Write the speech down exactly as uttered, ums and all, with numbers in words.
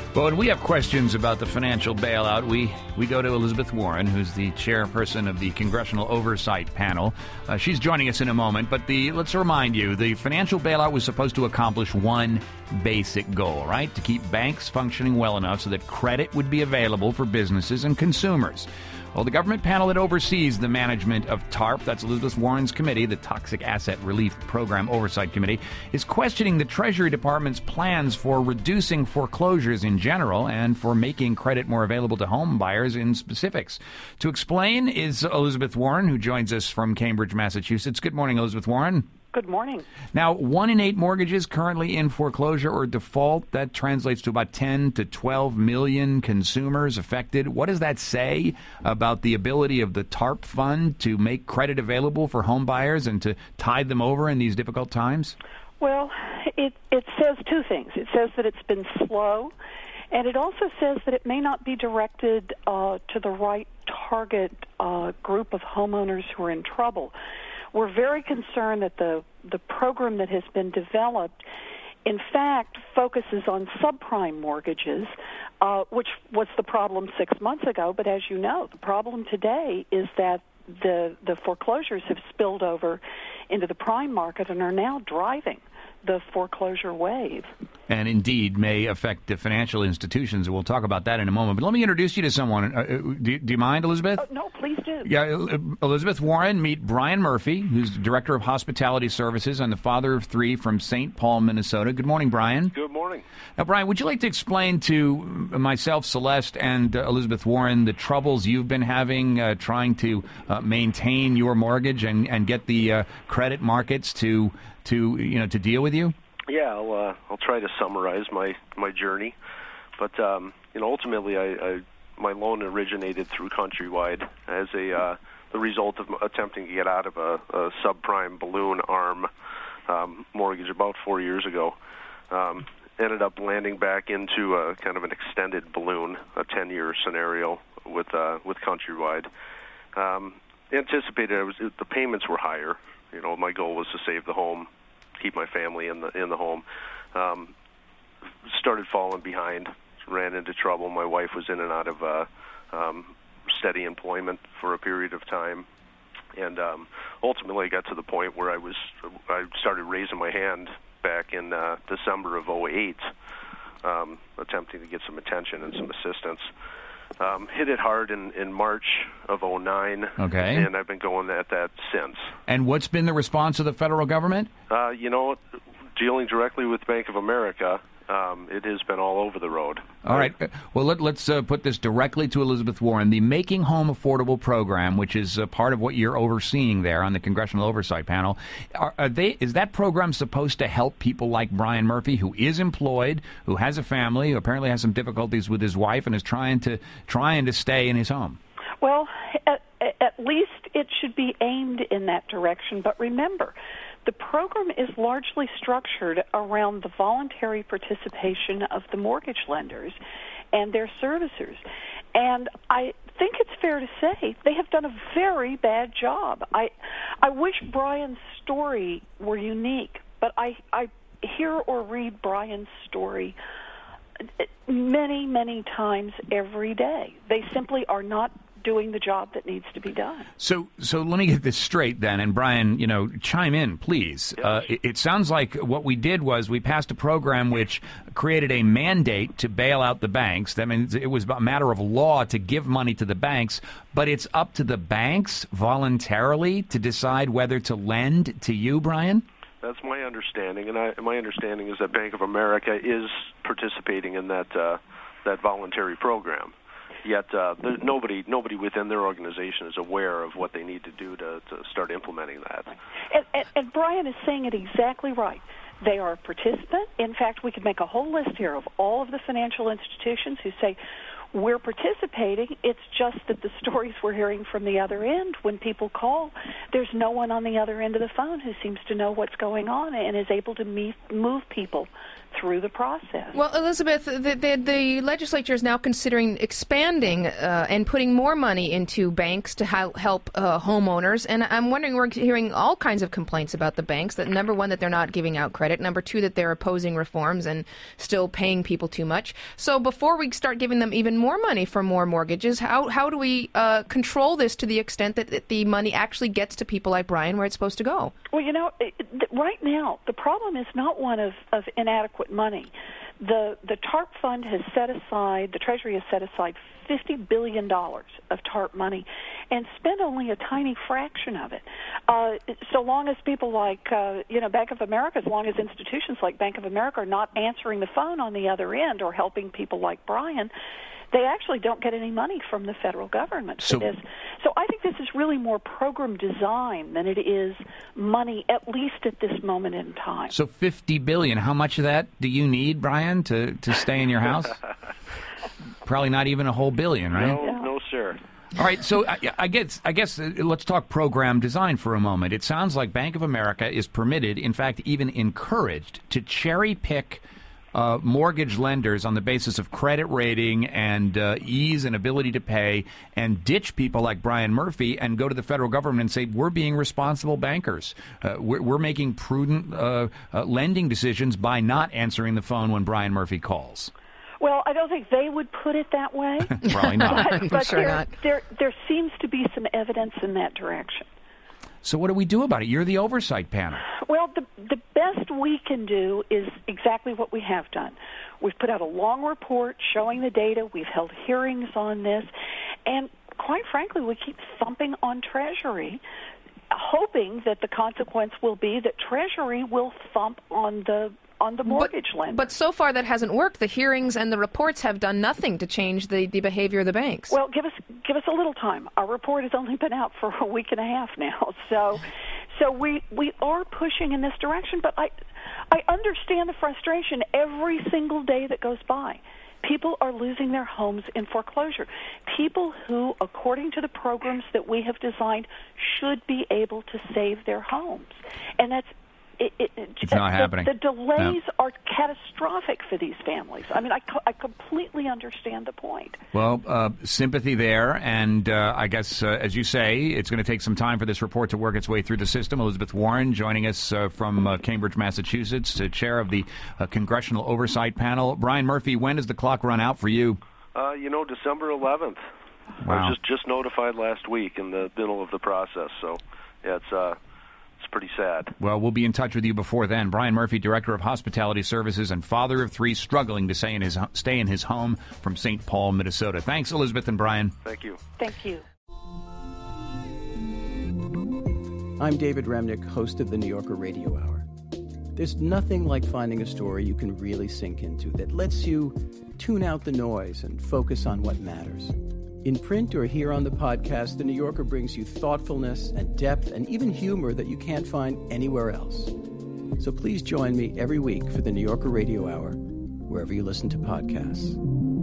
Well, when we have questions about the financial bailout, we, we go to Elizabeth Warren, who's the chairperson of the Congressional Oversight Panel. Uh, she's joining us in a moment, but the let's remind you, the financial bailout was supposed to accomplish one basic goal, right? To keep banks functioning well enough so that credit would be available for businesses and consumers. Well, the government panel that oversees the management of TARP, that's Elizabeth Warren's committee, the Toxic Asset Relief Program Oversight Committee, is questioning the Treasury Department's plans for reducing foreclosures in general and for making credit more available to home buyers in specifics. To explain is Elizabeth Warren, who joins us from Cambridge, Massachusetts. Good morning, Elizabeth Warren. Good morning. Now, one in eight mortgages currently in foreclosure or default. That translates to about ten to twelve million consumers affected. What does that say about the ability of the TARP fund to make credit available for home buyers and to tide them over in these difficult times? Well, it, it says two things. It says that it's been slow, and it also says that it may not be directed uh, to the right target uh, group of homeowners who are in trouble. We're very concerned that the, the program that has been developed, in fact, focuses on subprime mortgages, uh, which was the problem six months ago. But as you know, the problem today is that the, the foreclosures have spilled over into the prime market and are now driving the foreclosure wave. And indeed may affect the financial institutions. We'll talk about that in a moment. But let me introduce you to someone. Uh, do, do you mind, Elizabeth? Oh, no, please do. Yeah, Elizabeth Warren, meet Brian Murphy, who's the Director of Hospitality Services and the father of three from Saint Paul, Minnesota. Good morning, Brian. Good morning. Now, Brian, would you like to explain to myself, Celeste, and uh, Elizabeth Warren the troubles you've been having uh, trying to uh, maintain your mortgage and, and get the uh, credit markets to to you know to deal with you? Yeah, I'll uh, I'll try to summarize my, my journey, but um, you know ultimately I, I my loan originated through Countrywide as a uh, the result of attempting to get out of a, a subprime balloon arm um, mortgage about four years ago. Um, ended up landing back into a kind of an extended balloon, a ten-year scenario with uh, with Countrywide. Um, anticipated I was, the payments were higher. You know, my goal was to save the home, keep my family in the in the home. Um, started falling behind, ran into trouble. My wife was in and out of uh, um, steady employment for a period of time, and um, ultimately I got to the point where I was I started raising my hand back in uh, December of oh eight, um, attempting to get some attention and some assistance. Um, hit it hard in, in March of oh nine, okay. And I've been going at that since. And what's been the response of the federal government? Uh, you know, dealing directly with Bank of America, um, it has been all over the road. All right. Well, let, let's uh, put this directly to Elizabeth Warren. The Making Home Affordable program, which is uh, part of what you're overseeing there on the Congressional Oversight Panel, are, are they, is that program supposed to help people like Brian Murphy, who is employed, who has a family, who apparently has some difficulties with his wife, and is trying to trying to stay in his home? Well, at, at least it should be aimed in that direction. But remember, the program is largely structured around the voluntary participation of the mortgage lenders and their servicers. And I think it's fair to say they have done a very bad job. I I wish Brian's story were unique, but I, I hear or read Brian's story many, many times every day. They simply are not doing the job that needs to be done. So so let me get this straight then, and Brian, you know, chime in, please. Yes. Uh, it, it sounds like what we did was we passed a program which created a mandate to bail out the banks. That means it was a matter of law to give money to the banks, but it's up to the banks voluntarily to decide whether to lend to you, Brian? That's my understanding, and I, my understanding is that Bank of America is participating in that uh, that voluntary program. Yet uh, there, nobody nobody within their organization is aware of what they need to do to, to start implementing that. And, and, and Brian is saying it exactly right. They are a participant. In fact, we could make a whole list here of all of the financial institutions who say, we're participating. It's just that the stories we're hearing from the other end, when people call, there's no one on the other end of the phone who seems to know what's going on and is able to meet, move people through the process. Well, Elizabeth, the, the, the legislature is now considering expanding uh, and putting more money into banks to ha- help uh, homeowners. And I'm wondering, we're hearing all kinds of complaints about the banks. That number one, that they're not giving out credit. Number two, that they're opposing reforms and still paying people too much. So before we start giving them even more money for more mortgages, how how do we uh, control this to the extent that, that the money actually gets to people like Brian where it's supposed to go? Well, you know, right now the problem is not one of, of inadequate money. The the TARP fund has set aside, the Treasury has set aside fifty billion dollars of TARP money and spent only a tiny fraction of it. Uh, so long as people like, uh, you know, Bank of America, as long as institutions like Bank of America are not answering the phone on the other end or helping people like Brian, they actually don't get any money from the federal government for so, this. So I think this is really more program design than it is money, at least at this moment in time. So fifty billion dollars, how much of that do you need, Brian, to, to stay in your house? Probably not even a whole billion, right? No, no, sir. All right, so I, I guess I guess uh, let's talk program design for a moment. It sounds like Bank of America is permitted, in fact, even encouraged, to cherry pick Uh, mortgage lenders on the basis of credit rating and uh, ease and ability to pay, and ditch people like Brian Murphy and go to the federal government and say, we're being responsible bankers. Uh, we're, we're making prudent uh, uh, lending decisions by not answering the phone when Brian Murphy calls. Well, I don't think they would put it that way. Probably not. but but sure there, not. there, there seems to be some evidence in that direction. So what do we do about it? You're the oversight panel. Well, the the best we can do is exactly what we have done. We've put out a long report showing the data. We've held hearings on this. And quite frankly, we keep thumping on Treasury, hoping that the consequence will be that Treasury will thump on the on the mortgage but, lender. But so far that hasn't worked. The hearings and the reports have done nothing to change the, the behavior of the banks. Well, give us give us a little time. Our report has only been out for a week and a half now, so so we we are pushing in this direction. But I I understand the frustration every single day that goes by. People are losing their homes in foreclosure. People who, according to the programs that we have designed, should be able to save their homes, and that's. It, it, it's not the, happening. The delays no. are catastrophic for these families. I mean, I, co- I completely understand the point. Well, uh, sympathy there, and uh, I guess, uh, as you say, it's going to take some time for this report to work its way through the system. Elizabeth Warren joining us uh, from uh, Cambridge, Massachusetts, uh, chair of the uh, Congressional Oversight Panel. Brian Murphy, when does the clock run out for you? Uh, you know, December eleventh. Wow. I was just, just notified last week in the middle of the process, so yeah, it's... Uh, It's pretty sad. Well, we'll be in touch with you before then. Brian Murphy, Director of Hospitality Services and father of three, struggling to stay in his, stay in his home from Saint Paul, Minnesota. Thanks, Elizabeth and Brian. Thank you. Thank you. I'm David Remnick, host of the New Yorker Radio Hour. There's nothing like finding a story you can really sink into that lets you tune out the noise and focus on what matters. In print or here on the podcast, The New Yorker brings you thoughtfulness and depth and even humor that you can't find anywhere else. So please join me every week for The New Yorker Radio Hour, wherever you listen to podcasts.